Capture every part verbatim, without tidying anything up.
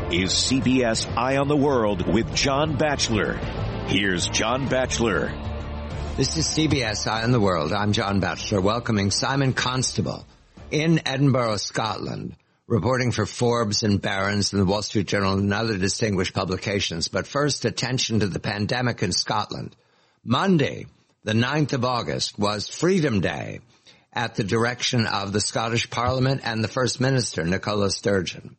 is C B S Eye on the World with John Batchelor. Here's John Batchelor. This is C B S Eye on the World. I'm John Batchelor, welcoming Simon Constable in Edinburgh, Scotland, reporting for Forbes and Barron's and the Wall Street Journal and other distinguished publications. But first, attention to the pandemic in Scotland. Monday, the ninth of August, was Freedom Day at the direction of the Scottish Parliament and the First Minister, Nicola Sturgeon.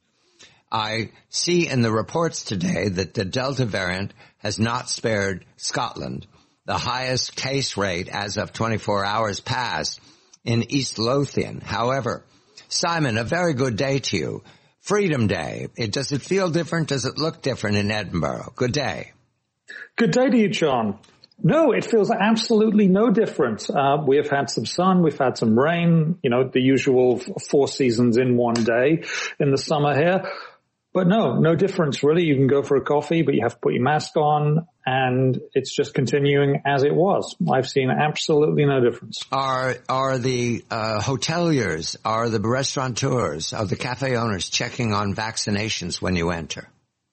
I see in the reports today that the Delta variant has not spared Scotland. The highest case rate as of twenty-four hours past in East Lothian. However, Simon, a very good day to you. Freedom Day. It, does it feel different? Does it look different in Edinburgh? Good day. Good day to you, John. No, it feels absolutely no different. Uh, we have had some sun, we've had some rain, you know, the usual four seasons in one day in the summer here. But no, no difference really. You can go for a coffee, but you have to put your mask on, and it's just continuing as it was. I've seen absolutely no difference. Are are the uh, hoteliers, are the restaurateurs, are the cafe owners checking on vaccinations when you enter?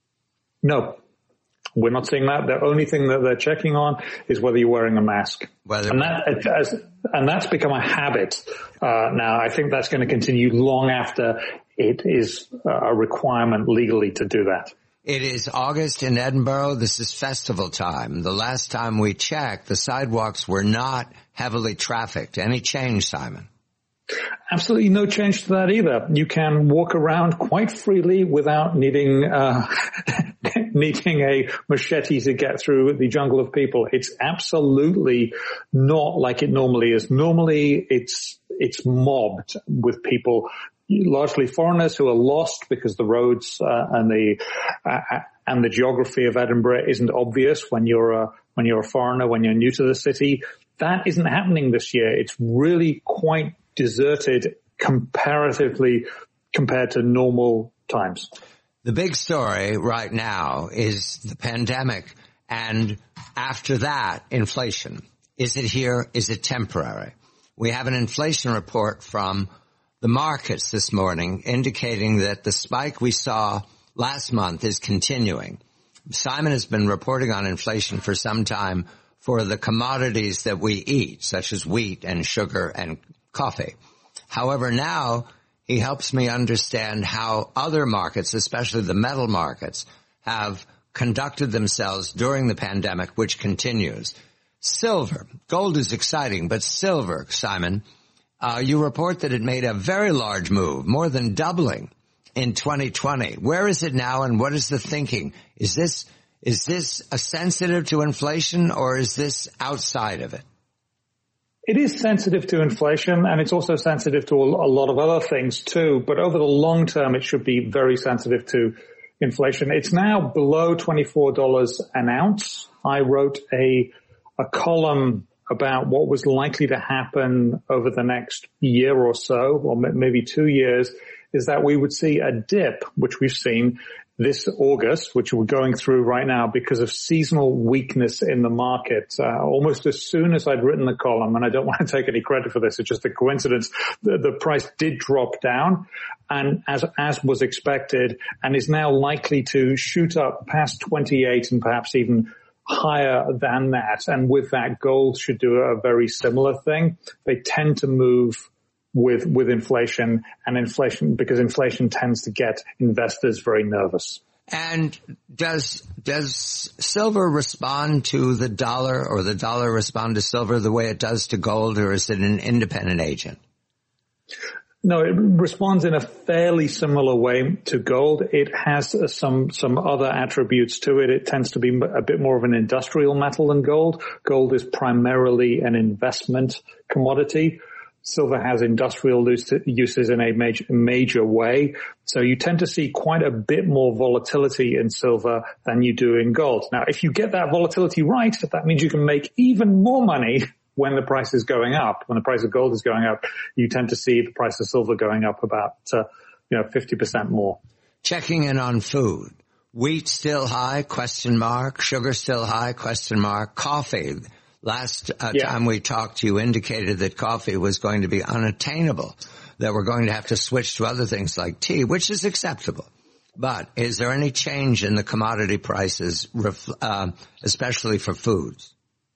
No. We're not seeing that. The only thing that they're checking on is whether you're wearing a mask. Whether and that, and that's become a habit uh, now. I think that's going to continue long after it is a requirement legally to do that. It is August in Edinburgh. This is festival time. The last time we checked, the sidewalks were not heavily trafficked. Any change, Simon? Absolutely no change to that either. You can walk around quite freely without needing uh needing a machete to get through the jungle of people. It's absolutely not like it normally is. Normally it's it's mobbed with people, largely foreigners who are lost because the roads uh, and the uh, and the geography of Edinburgh isn't obvious when you're a when you're a foreigner, when you're new to the city. That isn't happening this year. It's really quite deserted comparatively compared to normal times. The big story right now is the pandemic, and after that, inflation. Is it here? Is it temporary? We have an inflation report from the markets this morning indicating that the spike we saw last month is continuing. Simon has been reporting on inflation for some time for the commodities that we eat, such as wheat and sugar and coffee. However, now he helps me understand how other markets, especially the metal markets, have conducted themselves during the pandemic, which continues. Silver. Gold is exciting, but silver, Simon, uh, you report that it made a very large move, more than doubling in twenty twenty. Where is it now, and what is the thinking? Is this, is this a sensitive to inflation, or is this outside of it? It is sensitive to inflation, and it's also sensitive to a lot of other things too. But over the long term, it should be very sensitive to inflation. It's now below twenty-four dollars an ounce. I wrote a, a column about what was likely to happen over the next year or so, or maybe two years, is that we would see a dip, which we've seen this August, which we're going through right now because of seasonal weakness in the market. Uh, almost as soon as I'd written the column, and I don't want to take any credit for this, it's just a coincidence, the, the price did drop down, and as as was expected, and is now likely to shoot up past twenty-eight and perhaps even higher than that. And with that, gold should do a very similar thing. They tend to move with with inflation, and inflation because inflation tends to get investors very nervous. And does does silver respond to the dollar, or the dollar respond to silver the way it does to gold, or is it an independent agent? No, it responds in a fairly similar way to gold. It has uh, some some other attributes to it. It tends to be a bit more of an industrial metal than gold. Gold is primarily an investment commodity. Silver has industrial uses in a major, major way. So you tend to see quite a bit more volatility in silver than you do in gold. Now, if you get that volatility right, that means you can make even more money when the price is going up. When the price of gold is going up, you tend to see the price of silver going up about, uh, you know, fifty percent more. Checking in on food. Wheat still high, question mark. Sugar still high, question mark. Coffee. Last uh, yeah. time we talked, you indicated that coffee was going to be unattainable, that we're going to have to switch to other things like tea, which is acceptable. But is there any change in the commodity prices, uh, especially for foods?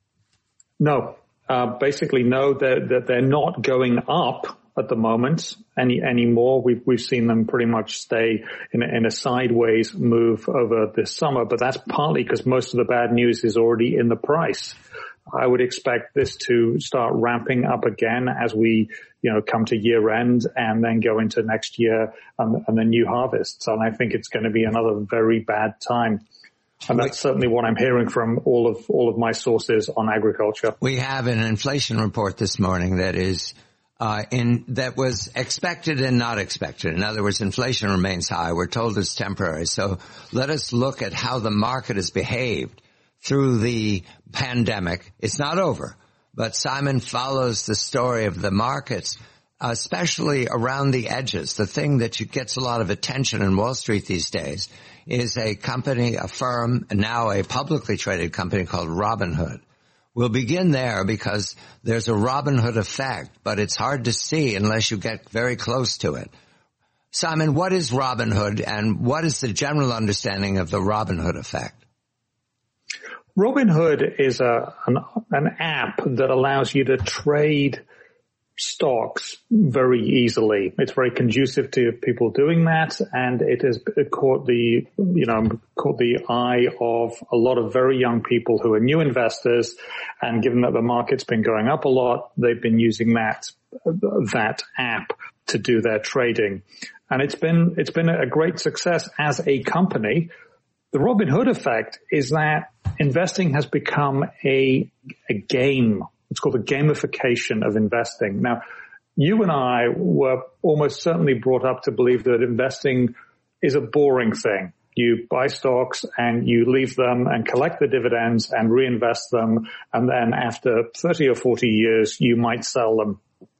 No. Uh, basically, no, that they're, they're not going up at the moment any anymore. We've we've seen them pretty much stay in a, in a sideways move over this summer, but that's partly because most of the bad news is already in the price. I would expect this to start ramping up again as we, you know, come to year end and then go into next year and, and the new harvests. And I think it's going to be another very bad time. And that's certainly what I'm hearing from all of all of my sources on agriculture. We have an inflation report this morning that is uh in that was expected and not expected. In other words, inflation remains high. We're told it's temporary. So let us look at how the market has behaved through the pandemic. It's not over, but Simon follows the story of the markets, especially around the edges. The thing that gets a lot of attention in Wall Street these days is a company, a firm, now a publicly traded company called Robinhood. We'll begin there because there's a Robinhood effect, but it's hard to see unless you get very close to it. Simon, what is Robinhood and what is the general understanding of the Robinhood effect? Robinhood is a an, an app that allows you to trade stocks very easily. It's very conducive to people doing that, and it has caught the, you know, caught the eye of a lot of very young people who are new investors. And given that the market's been going up a lot, they've been using that that app to do their trading, and it's been it's been a great success as a company. The Robinhood effect is that investing has become a a game. It's called the gamification of investing. Now, you and I were almost certainly brought up to believe that investing is a boring thing. You buy stocks and you leave them and collect the dividends and reinvest them, and then after thirty or forty years, you might sell them.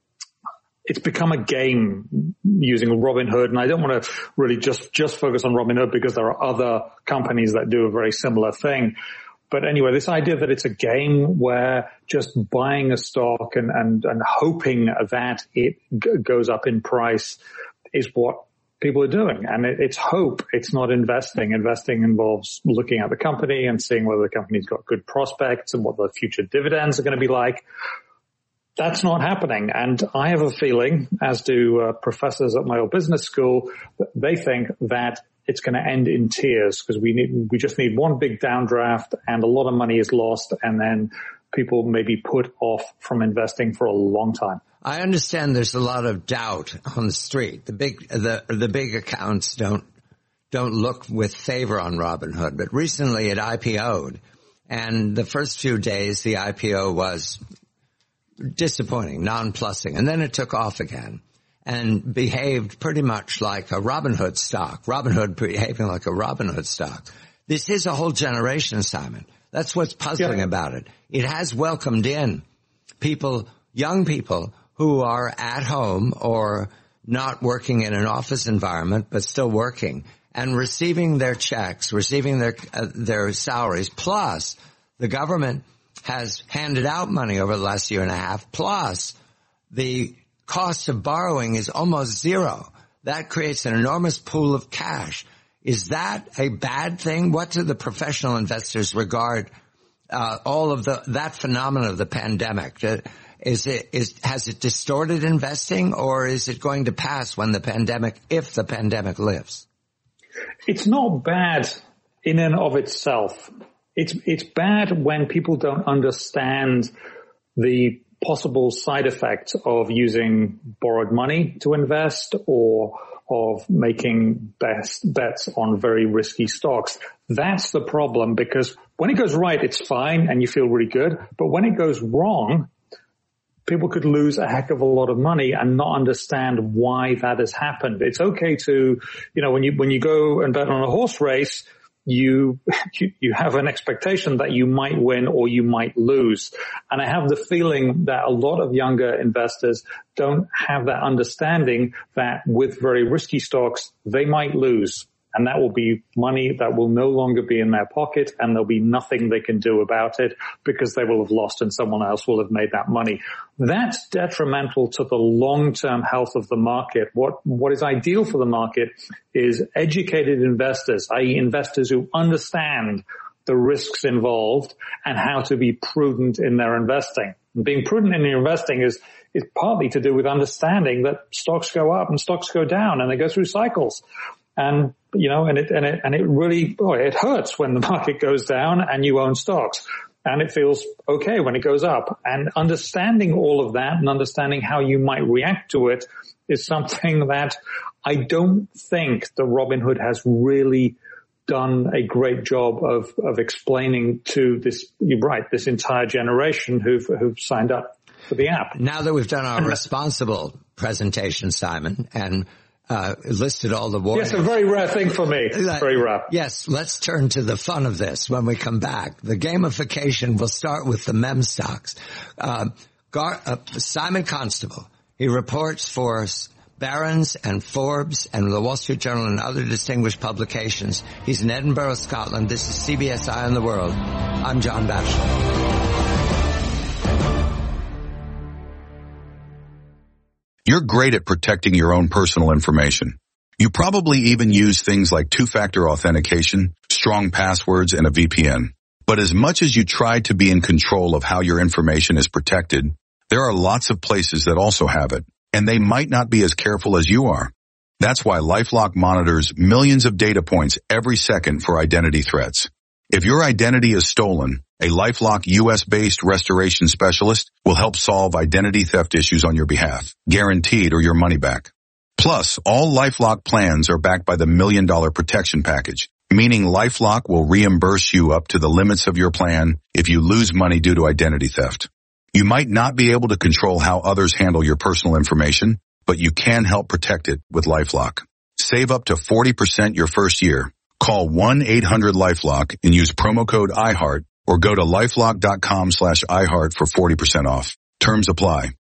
It's become a game using Robinhood, and I don't want to really just, just focus on Robinhood because there are other companies that do a very similar thing. But anyway, this idea that it's a game where just buying a stock and, and, and hoping that it g- goes up in price is what people are doing. And it, it's hope. It's not investing. Investing involves looking at the company and seeing whether the company's got good prospects and what the future dividends are going to be like. That's not happening. And I have a feeling, as do uh, professors at my old business school, they think that it's going to end in tears because we need, we just need one big downdraft and a lot of money is lost, and then people may be put off from investing for a long time. I understand there's a lot of doubt on the street. The big, the, the big accounts don't, don't look with favor on Robinhood, but recently it I P O'd, and the first few days the I P O was disappointing, nonplussing, and then it took off again and behaved pretty much like a Robinhood stock. Robinhood behaving like a Robinhood stock. This is a whole generation, Simon. That's what's puzzling yeah. about it. It has welcomed in people, young people who are at home or not working in an office environment, but still working and receiving their checks, receiving their, uh, their salaries. Plus the government has handed out money over the last year and a half. Plus the cost of borrowing is almost zero. That creates an enormous pool of cash. Is that a bad thing? What do the professional investors regard uh, all of the that phenomenon of the pandemic? Is it is has it distorted investing, or is it going to pass when the pandemic, if the pandemic lifts? It's not bad in and of itself. It's it's bad when people don't understand the possible side effects of using borrowed money to invest or of making best bets on very risky stocks. That's the problem, because when it goes right, it's fine and you feel really good. But when it goes wrong, people could lose a heck of a lot of money and not understand why that has happened. It's okay to, you know, when you, when you go and bet on a horse race, you, you, you have an expectation that you might win or you might lose. And I have the feeling that a lot of younger investors don't have that understanding that with very risky stocks, they might lose. And that will be money that will no longer be in their pocket, and there'll be nothing they can do about it because they will have lost and someone else will have made that money. That's detrimental to the long-term health of the market. What, what is ideal for the market is educated investors, that is investors who understand the risks involved and how to be prudent in their investing. And being prudent in your investing is, is partly to do with understanding that stocks go up and stocks go down and they go through cycles. And, you know, and it, and it, and it really, oh, it hurts when the market goes down and you own stocks. And it feels okay when it goes up. And understanding all of that and understanding how you might react to it is something that I don't think that Robinhood has really done a great job of, of explaining to this, you're right, this entire generation who've, who've signed up for the app. Now that we've done our responsible presentation, Simon, and uh listed all the warnings. Yes, a very rare thing for me. Very rare. Yes, let's turn to the fun of this when we come back. The gamification will start with the meme stocks. Uh, Gar- uh, Simon Constable, he reports for Barron's and Forbes and the Wall Street Journal and other distinguished publications. He's in Edinburgh, Scotland. This is C B S Eye on the World. I'm John Batchelor. You're great at protecting your own personal information. You probably even use things like two-factor authentication, strong passwords, and a V P N. But as much as you try to be in control of how your information is protected, there are lots of places that also have it, and they might not be as careful as you are. That's why LifeLock monitors millions of data points every second for identity threats. If your identity is stolen, a LifeLock U S-based restoration specialist will help solve identity theft issues on your behalf, guaranteed or your money back. Plus, all LifeLock plans are backed by the Million Dollar Protection Package, meaning LifeLock will reimburse you up to the limits of your plan if you lose money due to identity theft. You might not be able to control how others handle your personal information, but you can help protect it with LifeLock. Save up to forty percent your first year. Call one eight hundred LifeLock and use promo code iHeart or go to lifelock dot com slash iHeart for forty percent off. Terms apply.